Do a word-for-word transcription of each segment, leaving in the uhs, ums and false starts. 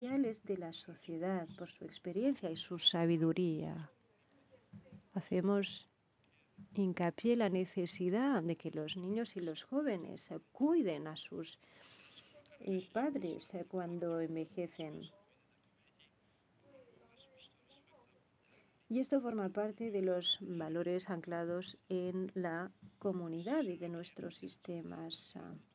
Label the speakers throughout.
Speaker 1: de la sociedad por su experiencia y su sabiduría. Hacemos hincapié en la necesidad de que los niños y los jóvenes cuiden a sus eh, padres eh, cuando envejecen. Y esto forma parte de los valores anclados en la comunidad y de nuestros sistemas.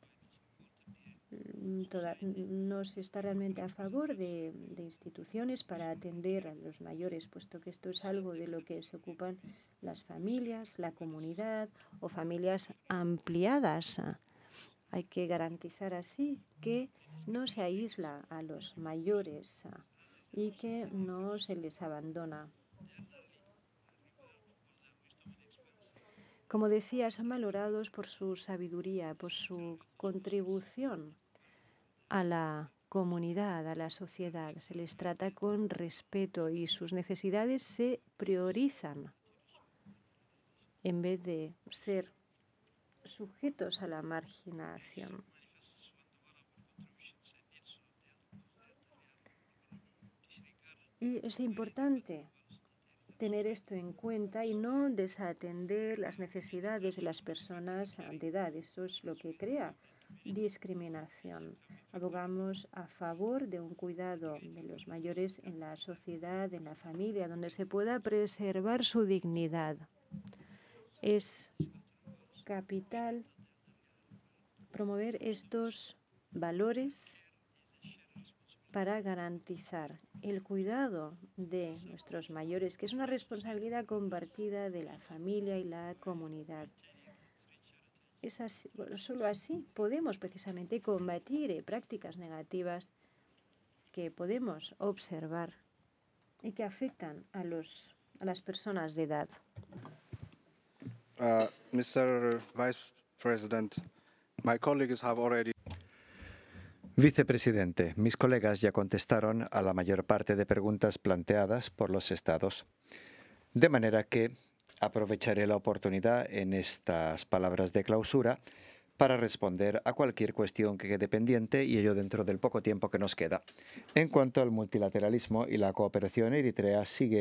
Speaker 1: Toda, no se está realmente a favor de, de instituciones para atender a los mayores, puesto que esto es algo de lo que se ocupan las familias, la comunidad o familias ampliadas. Hay que garantizar así que no se aísla a los mayores y que no se les abandona. Como decía, son valorados por su sabiduría, por su contribución a la comunidad, a la sociedad. Se les trata con respeto y sus necesidades se priorizan en vez de ser sujetos a la marginación. Y es importante tener esto en cuenta y no desatender las necesidades de las personas de edad. Eso es lo que crea discriminación. Abogamos a favor de un cuidado de los mayores en la sociedad, en la familia, donde se pueda preservar su dignidad. Es capital promover estos valores para garantizar el cuidado de nuestros mayores, que es una responsabilidad compartida de la familia y la comunidad. Es así, bueno, solo así podemos precisamente combatir prácticas negativas que podemos observar y que afectan a, los, a las personas de edad.
Speaker 2: Uh, mister Vice President, my colleagues have already
Speaker 3: Vicepresidente, mis colegas ya contestaron a la mayor parte de preguntas planteadas por los estados, de manera que aprovecharé la oportunidad en estas palabras de clausura para responder a cualquier cuestión que quede pendiente, y ello dentro del poco tiempo que nos queda. En cuanto al multilateralismo y la cooperación, Eritrea sigue